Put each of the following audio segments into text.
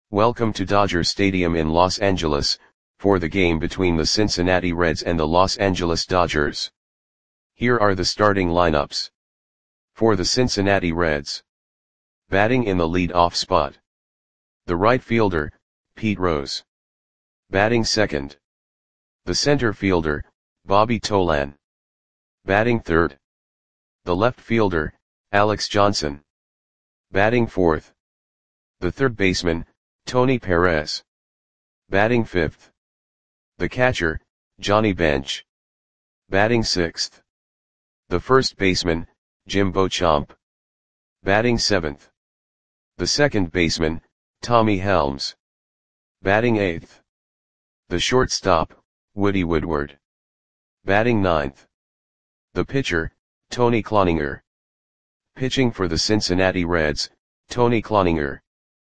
Welcome to Dodger Stadium in Los Angeles, for the game between the Cincinnati Reds and the Los Angeles Dodgers. Here are the starting lineups. For the Cincinnati Reds. Batting in the lead-off spot. The right fielder, Pete Rose. Batting second. The center fielder, Bobby Tolan. Batting third. The left fielder, Alex Johnson. Batting fourth. The third baseman, Tony Perez. Batting fifth. The catcher, Johnny Bench. Batting sixth. The first baseman, Jim Beauchamp. Batting seventh. The second baseman, Tommy Helms. Batting eighth. The shortstop, Woody Woodward. Batting ninth. The pitcher, Tony Cloninger. Pitching for the Cincinnati Reds, Tony Cloninger.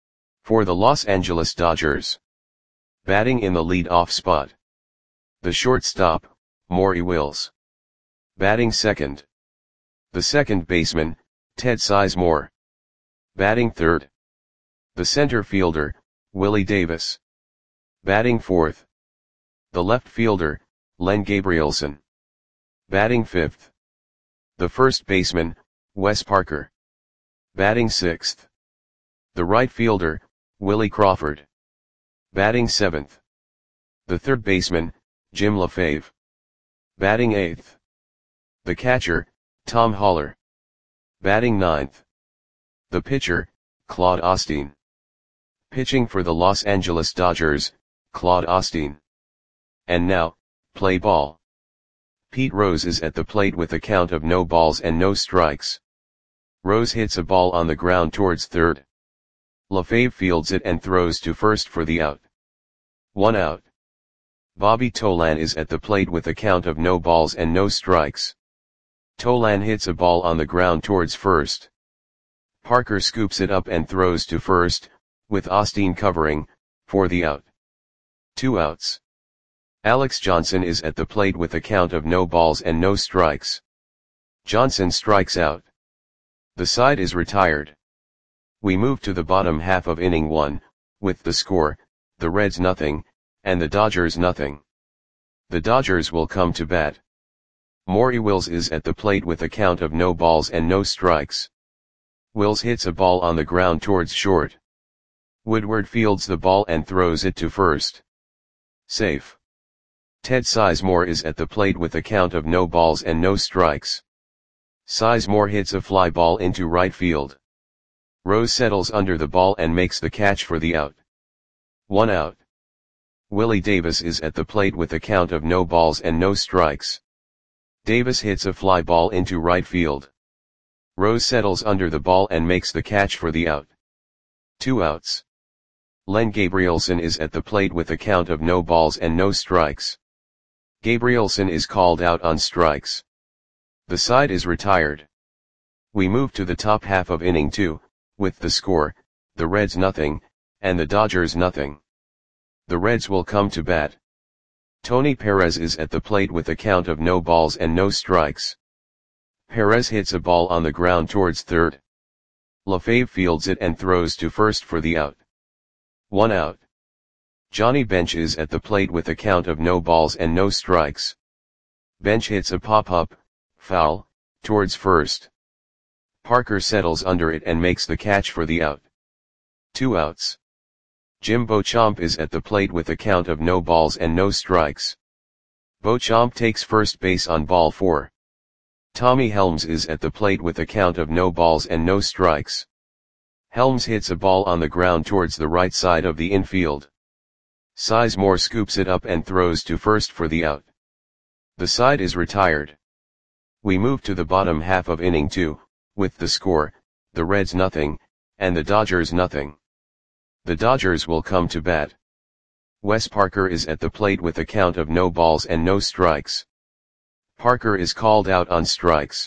For the Los Angeles Dodgers. Batting in the lead-off spot. The shortstop, Maury Wills. Batting second. The second baseman, Ted Sizemore. Batting third. The center fielder, Willie Davis. Batting fourth. The left fielder, Len Gabrielson. Batting fifth. The first baseman, Wes Parker. Batting sixth. The right fielder, Willie Crawford. Batting seventh. The third baseman, Jim LaFave. Batting eighth. The catcher, Tom Haller. Batting ninth. The pitcher, Claude Osteen. Pitching for the Los Angeles Dodgers, Claude Osteen. And now, play ball. Pete Rose is at the plate with a count of no balls and no strikes. Rose hits a ball on the ground towards third. LaFave fields it and throws to first for the out. 1 out. Bobby Tolan is at the plate with a count of no balls and no strikes. Tolan hits a ball on the ground towards first. Parker scoops it up and throws to first, with Osteen covering, for the out. 2 outs. Alex Johnson is at the plate with a count of no balls and no strikes. Johnson strikes out. The side is retired. We move to the bottom half of inning 1, with the score, the Reds nothing, and the Dodgers nothing. The Dodgers will come to bat. Maury Wills is at the plate with a count of no balls and no strikes. Wills hits a ball on the ground towards short. Woodward fields the ball and throws it to first. Safe. Ted Sizemore is at the plate with a count of no balls and no strikes. Sizemore hits a fly ball into right field. Rose settles under the ball and makes the catch for the out. 1 out. Willie Davis is at the plate with a count of no balls and no strikes. Davis hits a fly ball into right field. Rose settles under the ball and makes the catch for the out. 2 outs. Len Gabrielson is at the plate with a count of no balls and no strikes. Gabrielson is called out on strikes. The side is retired. We move to the top half of inning 2, with the score, the Reds nothing, and the Dodgers nothing. The Reds will come to bat. Tony Perez is at the plate with a count of no balls and no strikes. Perez hits a ball on the ground towards third. LaFave fields it and throws to first for the out. 1 out. Johnny Bench is at the plate with a count of no balls and no strikes. Bench hits a pop-up, foul, towards first. Parker settles under it and makes the catch for the out. 2 outs. Jim Beauchamp is at the plate with a count of no balls and no strikes. Beauchamp takes first base on ball 4. Tommy Helms is at the plate with a count of no balls and no strikes. Helms hits a ball on the ground towards the right side of the infield. Sizemore scoops it up and throws to first for the out. The side is retired. We move to the bottom half of inning 2, with the score, the Reds nothing, and the Dodgers nothing. The Dodgers will come to bat. Wes Parker is at the plate with a count of no balls and no strikes. Parker is called out on strikes.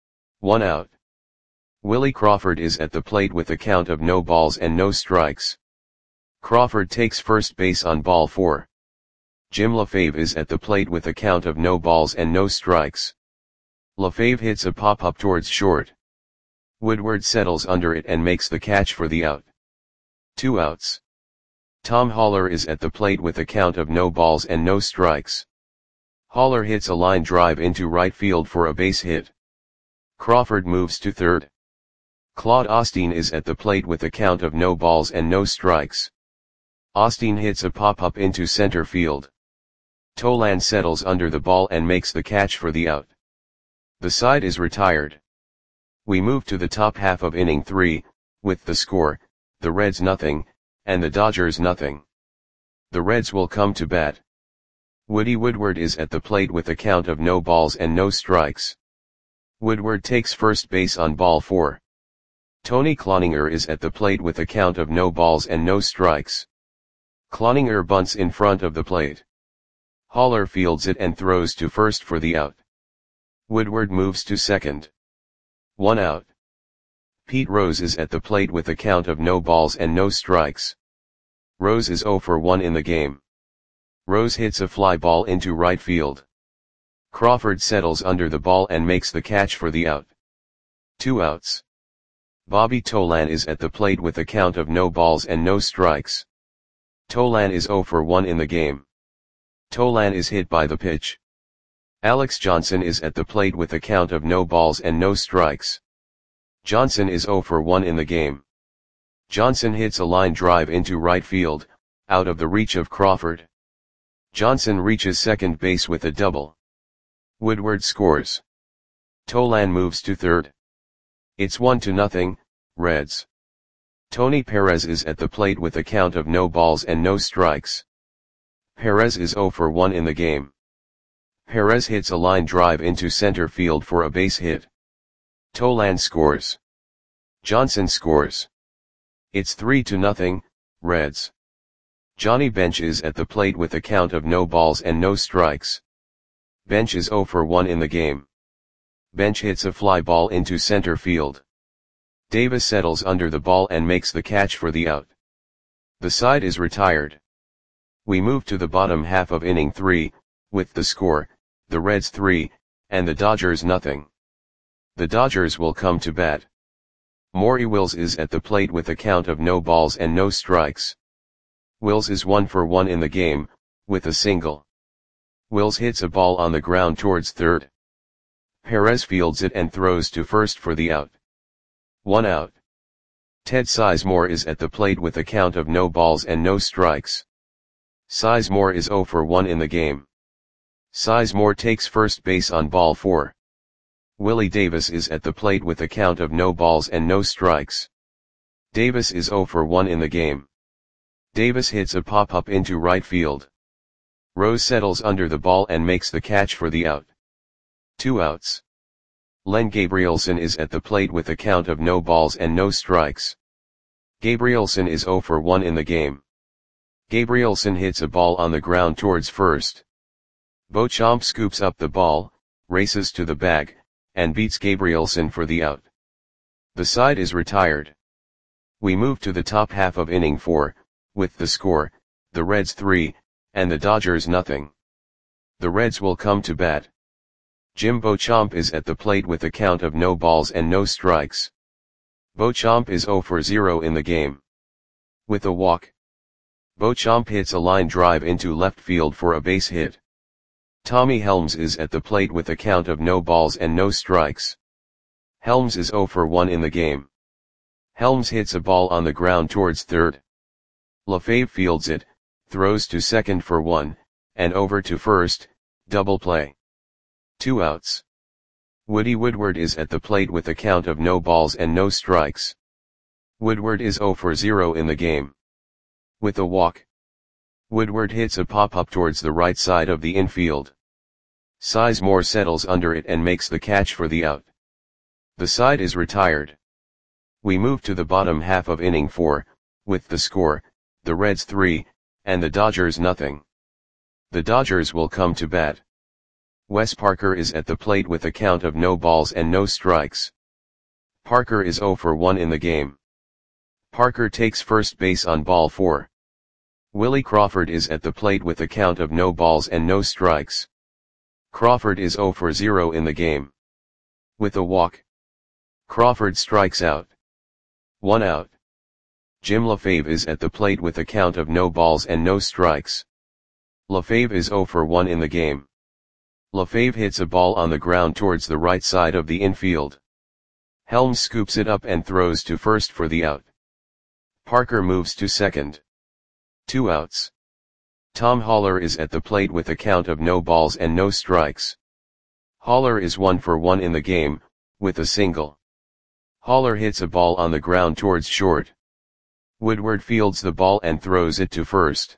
1 out. Willie Crawford is at the plate with a count of no balls and no strikes. Crawford takes first base on ball 4. Jim LaFave is at the plate with a count of no balls and no strikes. LaFave hits a pop-up towards short. Woodward settles under it and makes the catch for the out. 2 outs. Tom Haller is at the plate with a count of no balls and no strikes. Haller hits a line drive into right field for a base hit. Crawford moves to third. Claude Osteen is at the plate with a count of no balls and no strikes. Osteen hits a pop-up into center field. Tolan settles under the ball and makes the catch for the out. The side is retired. We move to the top half of inning 3, with the score, the Reds nothing, and the Dodgers nothing. The Reds will come to bat. Woody Woodward is at the plate with a count of no balls and no strikes. Woodward takes first base on ball 4. Tony Cloninger is at the plate with a count of no balls and no strikes. Cloninger bunts in front of the plate. Haller fields it and throws to first for the out. Woodward moves to second. 1 out. Pete Rose is at the plate with a count of no balls and no strikes. Rose is 0 for 1 in the game. Rose hits a fly ball into right field. Crawford settles under the ball and makes the catch for the out. 2 outs. Bobby Tolan is at the plate with a count of no balls and no strikes. Tolan is 0 for 1 in the game. Tolan is hit by the pitch. Alex Johnson is at the plate with a count of no balls and no strikes. Johnson is 0 for 1 in the game. Johnson hits a line drive into right field, out of the reach of Crawford. Johnson reaches second base with a double. Woodward scores. Tolan moves to third. It's 1-0, Reds. Tony Perez is at the plate with a count of no balls and no strikes. Perez is 0 for 1 in the game. Perez hits a line drive into center field for a base hit. Tolan scores. Johnson scores. It's 3-0, Reds. Johnny Bench is at the plate with a count of no balls and no strikes. Bench is 0 for 1 in the game. Bench hits a fly ball into center field. Davis settles under the ball and makes the catch for the out. The side is retired. We move to the bottom half of inning 3, with the score, the Reds 3, and the Dodgers nothing. The Dodgers will come to bat. Maury Wills is at the plate with a count of no balls and no strikes. Wills is 1 for 1 in the game, with a single. Wills hits a ball on the ground towards third. Perez fields it and throws to first for the out. 1 out. Ted Sizemore is at the plate with a count of no balls and no strikes. Sizemore is 0 for 1 in the game. Sizemore takes first base on ball 4. Willie Davis is at the plate with a count of no balls and no strikes. Davis is 0 for 1 in the game. Davis hits a pop-up into right field. Rose settles under the ball and makes the catch for the out. 2 outs. Len Gabrielson is at the plate with a count of no balls and no strikes. Gabrielson is 0 for 1 in the game. Gabrielson hits a ball on the ground towards first. Beauchamp scoops up the ball, races to the bag, and beats Gabrielson for the out. The side is retired. We move to the top half of inning 4, with the score, the Reds 3, and the Dodgers nothing. The Reds will come to bat. Jim Beauchamp is at the plate with a count of no balls and no strikes. Beauchamp is 0 for 0 in the game. With a walk. Beauchamp hits a line drive into left field for a base hit. Tommy Helms is at the plate with a count of no balls and no strikes. Helms is 0 for 1 in the game. Helms hits a ball on the ground towards third. LaFave fields it, throws to second for 1, and over to first, double play. 2 outs. Woody Woodward is at the plate with a count of no balls and no strikes. Woodward is 0 for 0 in the game. With a walk. Woodward hits a pop-up towards the right side of the infield. Sizemore settles under it and makes the catch for the out. The side is retired. We move to the bottom half of inning 4, with the score, the Reds 3, and the Dodgers nothing. The Dodgers will come to bat. Wes Parker is at the plate with a count of no balls and no strikes. Parker is 0 for 1 in the game. Parker takes first base on ball 4. Willie Crawford is at the plate with a count of no balls and no strikes. Crawford is 0 for 0 in the game. With a walk. Crawford strikes out. 1 out. Jim LaFave is at the plate with a count of no balls and no strikes. LaFave is 0 for 1 in the game. LaFave hits a ball on the ground towards the right side of the infield. Helms scoops it up and throws to first for the out. Parker moves to second. 2 outs. Tom Haller is at the plate with a count of no balls and no strikes. Haller is 1 for 1 in the game, with a single. Haller hits a ball on the ground towards short. Woodward fields the ball and throws it to first.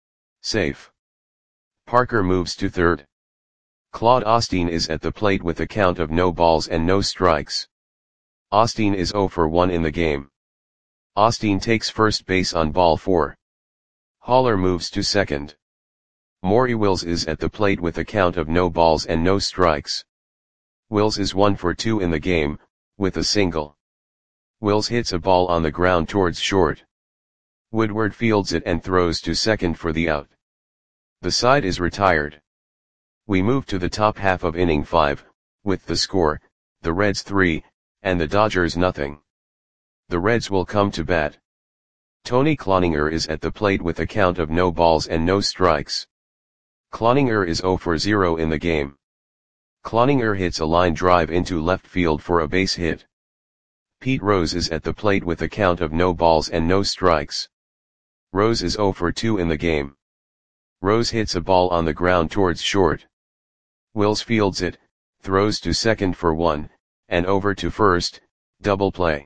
Safe. Parker moves to third. Claude Osteen is at the plate with a count of no balls and no strikes. Osteen is 0 for 1 in the game. Osteen takes first base on ball 4. Haller moves to second. Maury Wills is at the plate with a count of no balls and no strikes. Wills is 1 for 2 in the game, with a single. Wills hits a ball on the ground towards short. Woodward fields it and throws to second for the out. The side is retired. We move to the top half of inning 5, with the score, the Reds 3, and the Dodgers nothing. The Reds will come to bat. Tony Cloninger is at the plate with a count of no balls and no strikes. Cloninger is 0 for 0 in the game. Cloninger hits a line drive into left field for a base hit. Pete Rose is at the plate with a count of no balls and no strikes. Rose is 0 for 2 in the game. Rose hits a ball on the ground towards short. Wills fields it, throws to second for 1, and over to first, double play.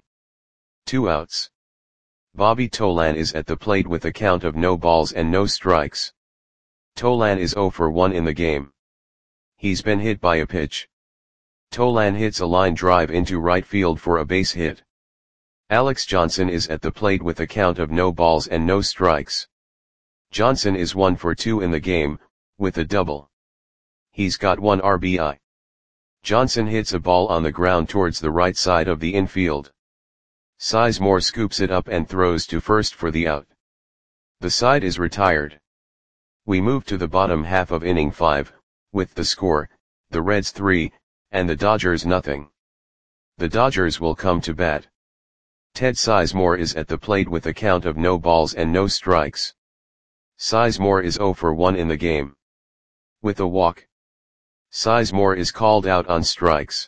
2 outs. Bobby Tolan is at the plate with a count of no balls and no strikes. Tolan is 0 for 1 in the game. He's been hit by a pitch. Tolan hits a line drive into right field for a base hit. Alex Johnson is at the plate with a count of no balls and no strikes. Johnson is 1 for 2 in the game, with a double. He's got 1 RBI. Johnson hits a ball on the ground towards the right side of the infield. Sizemore scoops it up and throws to first for the out. The side is retired. We move to the bottom half of inning 5, with the score, the Reds 3, and the Dodgers nothing. The Dodgers will come to bat. Ted Sizemore is at the plate with a count of no balls and no strikes. Sizemore is 0 for 1 in the game. With a walk. Sizemore is called out on strikes.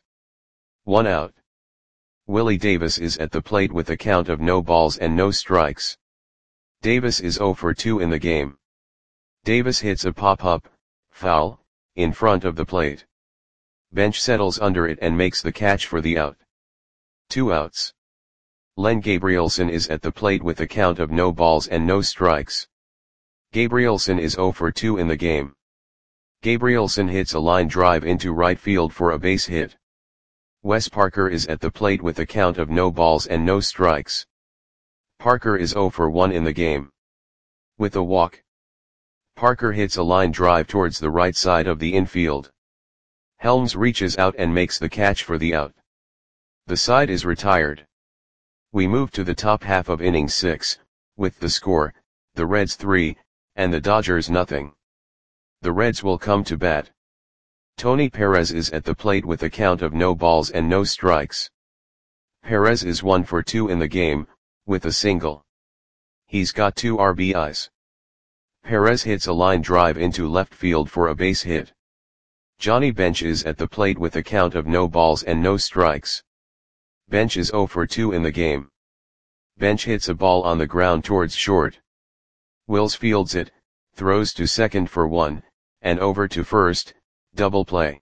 1 out. Willie Davis is at the plate with a count of no balls and no strikes. Davis is 0 for 2 in the game. Davis hits a pop-up, foul, in front of the plate. Bench settles under it and makes the catch for the out. 2 outs. Len Gabrielson is at the plate with a count of no balls and no strikes. Gabrielson is 0 for 2 in the game. Gabrielson hits a line drive into right field for a base hit. Wes Parker is at the plate with a count of no balls and no strikes. Parker is 0 for 1 in the game. With a walk. Parker hits a line drive towards the right side of the infield. Helms reaches out and makes the catch for the out. The side is retired. We move to the top half of inning 6, with the score, the Reds 3, and the Dodgers nothing. The Reds will come to bat. Tony Perez is at the plate with a count of no balls and no strikes. Perez is 1 for 2 in the game, with a single. He's got 2 RBIs. Perez hits a line drive into left field for a base hit. Johnny Bench is at the plate with a count of no balls and no strikes. Bench is 0 for 2 in the game. Bench hits a ball on the ground towards short. Wills fields it, throws to second for 1, and over to first, double play.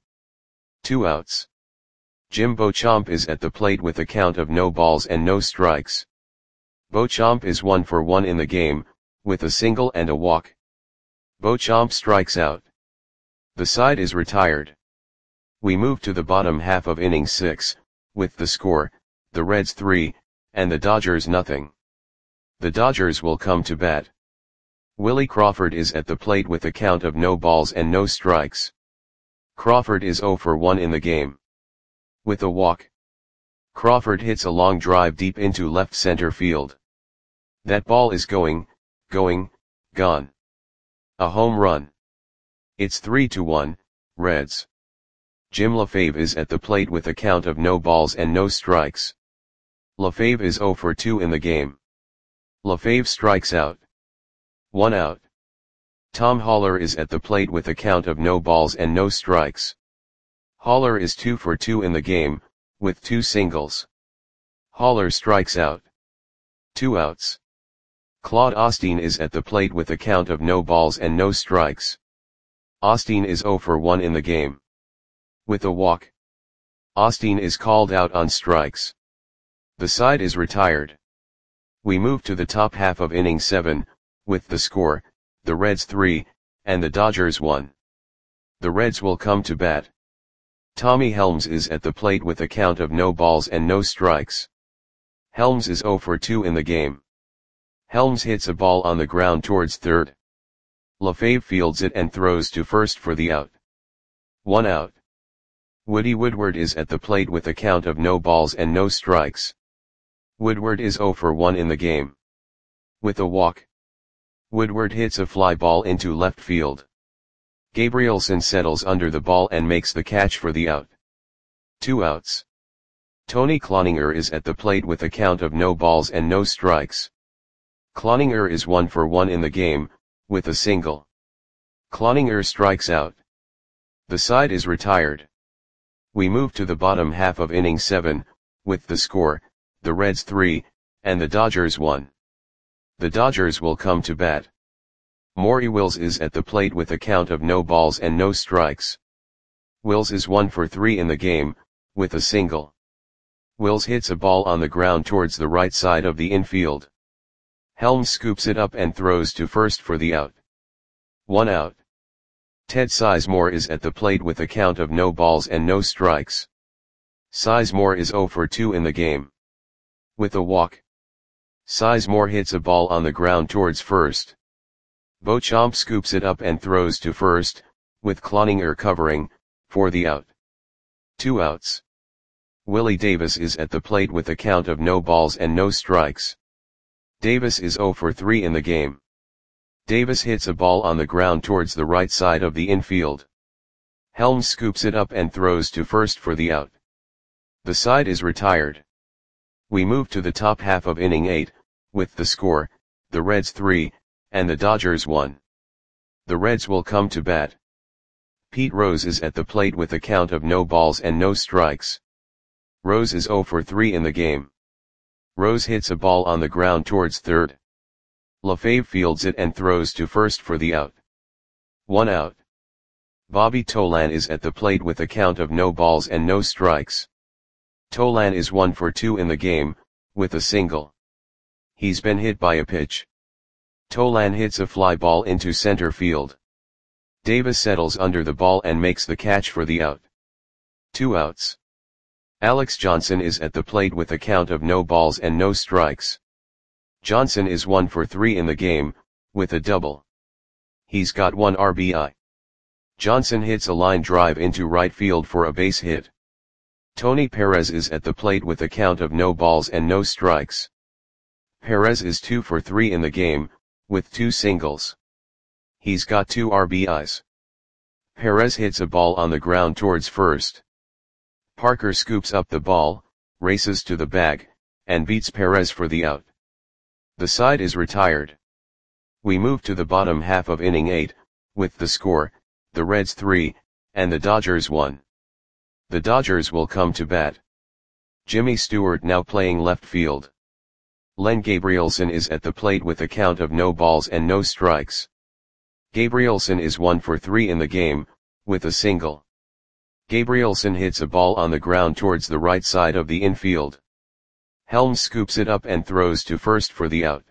2 outs. Jim Beauchamp is at the plate with a count of no balls and no strikes. Beauchamp is 1 for 1 in the game, with a single and a walk. Beauchamp strikes out. The side is retired. We move to the bottom half of inning 6, with the score, the Reds 3, and the Dodgers nothing. The Dodgers will come to bat. Willie Crawford is at the plate with a count of no balls and no strikes. Crawford is 0 for 1 in the game. With a walk. Crawford hits a long drive deep into left center field. That ball is going, gone. A home run. It's 3-1, Reds. Jim LaFave is at the plate with a count of no balls and no strikes. LaFave is 0 for 2 in the game. LaFave strikes out. 1 out. Tom Haller is at the plate with a count of no balls and no strikes. Haller is 2 for 2 in the game, with 2 singles. Haller strikes out. 2 outs. Claude Osteen is at the plate with a count of no balls and no strikes. Osteen is 0 for 1 in the game. With a walk. Osteen is called out on strikes. The side is retired. We move to the top half of inning 7, with the score, the Reds 3, and the Dodgers 1. The Reds will come to bat. Tommy Helms is at the plate with a count of no balls and no strikes. Helms is 0 for 2 in the game. Helms hits a ball on the ground towards third. LaFave fields it and throws to first for the out. 1 out. Woody Woodward is at the plate with a count of no balls and no strikes. Woodward is 0 for 1 in the game. With a walk. Woodward hits a fly ball into left field. Gabrielson settles under the ball and makes the catch for the out. 2 outs. Tony Cloninger is at the plate with a count of no balls and no strikes. Cloninger is 1 for 1 in the game, with a single. Cloninger strikes out. The side is retired. We move to the bottom half of inning 7, with the score, the Reds 3, and the Dodgers 1. The Dodgers will come to bat. Maury Wills is at the plate with a count of no balls and no strikes. Wills is 1 for 3 in the game, with a single. Wills hits a ball on the ground towards the right side of the infield. Helms scoops it up and throws to first for the out. 1 out. Ted Sizemore is at the plate with a count of no balls and no strikes. Sizemore is 0 for 2 in the game. With a walk. Sizemore hits a ball on the ground towards first. Beauchamp scoops it up and throws to first, with Cloninger covering, for the out. 2 outs. Willie Davis is at the plate with a count of no balls and no strikes. Davis is 0 for 3 in the game. Davis hits a ball on the ground towards the right side of the infield. Helms scoops it up and throws to first for the out. The side is retired. We move to the top half of inning 8, with the score, the Reds 3, and the Dodgers 1. The Reds will come to bat. Pete Rose is at the plate with a count of no balls and no strikes. Rose is 0 for 3 in the game. Rose hits a ball on the ground towards third. LaFave fields it and throws to first for the out. 1 out. Bobby Tolan is at the plate with a count of no balls and no strikes. Tolan is 1 for 2 in the game, with a single. He's been hit by a pitch. Tolan hits a fly ball into center field. Davis settles under the ball and makes the catch for the out. 2 outs. Alex Johnson is at the plate with a count of no balls and no strikes. Johnson is 1 for 3 in the game, with a double. He's got 1 RBI. Johnson hits a line drive into right field for a base hit. Tony Perez is at the plate with a count of no balls and no strikes. Perez is 2 for 3 in the game, with 2 singles. He's got 2 RBIs. Perez hits a ball on the ground towards first. Parker scoops up the ball, races to the bag, and beats Perez for the out. The side is retired. We move to the bottom half of inning 8, with the score, the Reds 3, and the Dodgers 1. The Dodgers will come to bat. Jimmy Stewart now playing left field. Len Gabrielson is at the plate with a count of no balls and no strikes. Gabrielson is 1 for 3 in the game, with a single. Gabrielson hits a ball on the ground towards the right side of the infield. Helms scoops it up and throws to first for the out.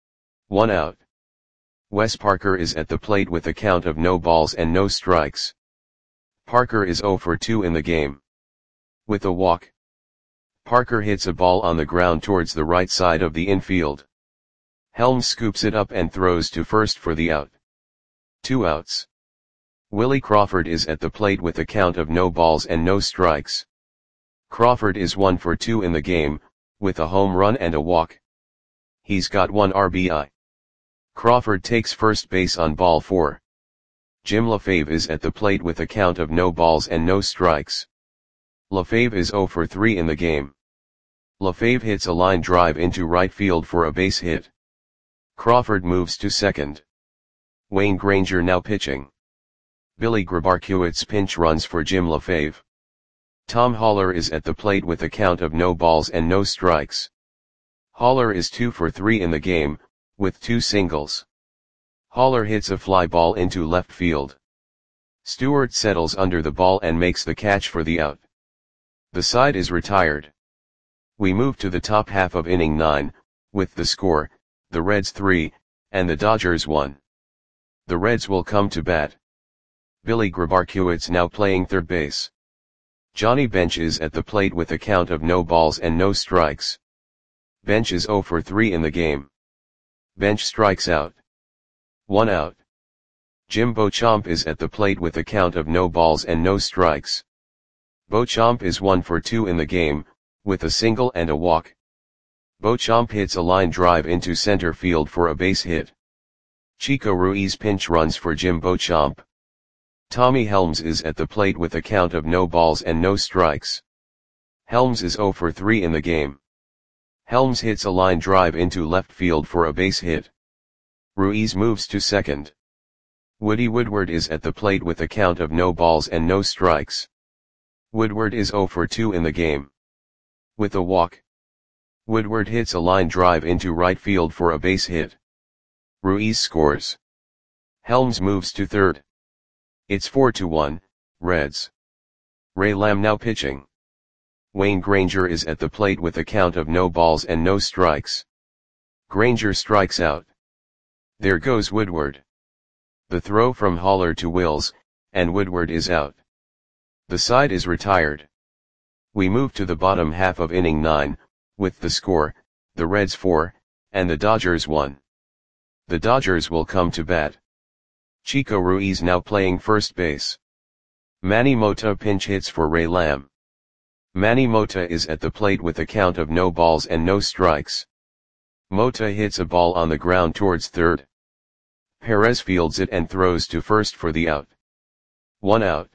1 out. Wes Parker is at the plate with a count of no balls and no strikes. Parker is 0 for 2 in the game. With a walk. Parker hits a ball on the ground towards the right side of the infield. Helms scoops it up and throws to first for the out. 2 outs. Willie Crawford is at the plate with a count of no balls and no strikes. Crawford is 1 for 2 in the game, with a home run and a walk. He's got 1 RBI. Crawford takes first base on ball 4. Jim LaFave is at the plate with a count of no balls and no strikes. LaFave is 0 for 3 in the game. LaFave hits a line drive into right field for a base hit. Crawford moves to second. Wayne Granger now pitching. Billy Grabarkewitz pinch runs for Jim LaFave. Tom Haller is at the plate with a count of no balls and no strikes. Haller is 2 for 3 in the game, with 2 singles. Haller hits a fly ball into left field. Stewart settles under the ball and makes the catch for the out. The side is retired. We move to the top half of inning 9, with the score, the Reds 3, and the Dodgers 1. The Reds will come to bat. Billy Grabarkewitz now playing third base. Johnny Bench is at the plate with a count of no balls and no strikes. Bench is 0 for 3 in the game. Bench strikes out. 1 out. Jim Beauchamp is at the plate with a count of no balls and no strikes. Beauchamp is 1 for 2 in the game, with a single and a walk. Beauchamp hits a line drive into center field for a base hit. Chico Ruiz pinch runs for Jim Beauchamp. Tommy Helms is at the plate with a count of no balls and no strikes. Helms is 0 for 3 in the game. Helms hits a line drive into left field for a base hit. Ruiz moves to second. Woody Woodward is at the plate with a count of no balls and no strikes. Woodward is 0 for 2 in the game. With a walk. Woodward hits a line drive into right field for a base hit. Ruiz scores. Helms moves to third. It's 4-1, Reds. Ray Lamb now pitching. Wayne Granger is at the plate with a count of no balls and no strikes. Granger strikes out. There goes Woodward. The throw from Haller to Wills, and Woodward is out. The side is retired. We move to the bottom half of inning 9, with the score, the Reds 4, and the Dodgers 1. The Dodgers will come to bat. Chico Ruiz now playing first base. Manny Mota pinch hits for Ray Lamb. Manny Mota is at the plate with a count of no balls and no strikes. Mota hits a ball on the ground towards third. Perez fields it and throws to first for the out. 1 out.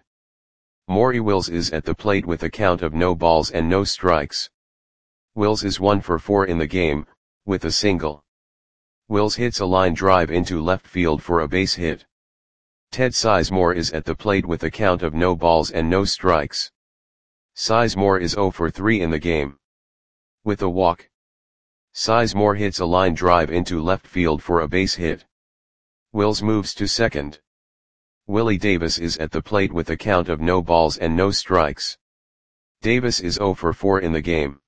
Maury Wills is at the plate with a count of no balls and no strikes. Wills is 1 for 4 in the game, with a single. Wills hits a line drive into left field for a base hit. Ted Sizemore is at the plate with a count of no balls and no strikes. Sizemore is 0 for 3 in the game. With a walk. Sizemore hits a line drive into left field for a base hit. Wills moves to second. Willie Davis is at the plate with a count of no balls and no strikes. Davis is 0 for 4 in the game.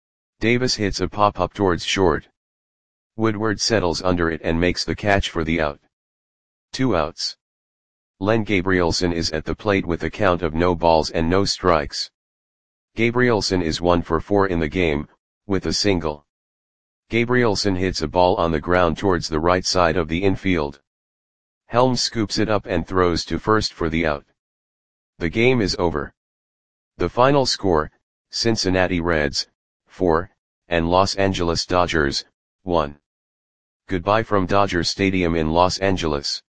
Davis hits a pop-up towards short. Woodward settles under it and makes the catch for the out. 2 outs. Len Gabrielson is at the plate with a count of no balls and no strikes. Gabrielson is 1 for 4 in the game, with a single. Gabrielson hits a ball on the ground towards the right side of the infield. Helms scoops it up and throws to first for the out. The game is over. The final score, Cincinnati Reds, 4, and Los Angeles Dodgers, 1. Goodbye from Dodger Stadium in Los Angeles.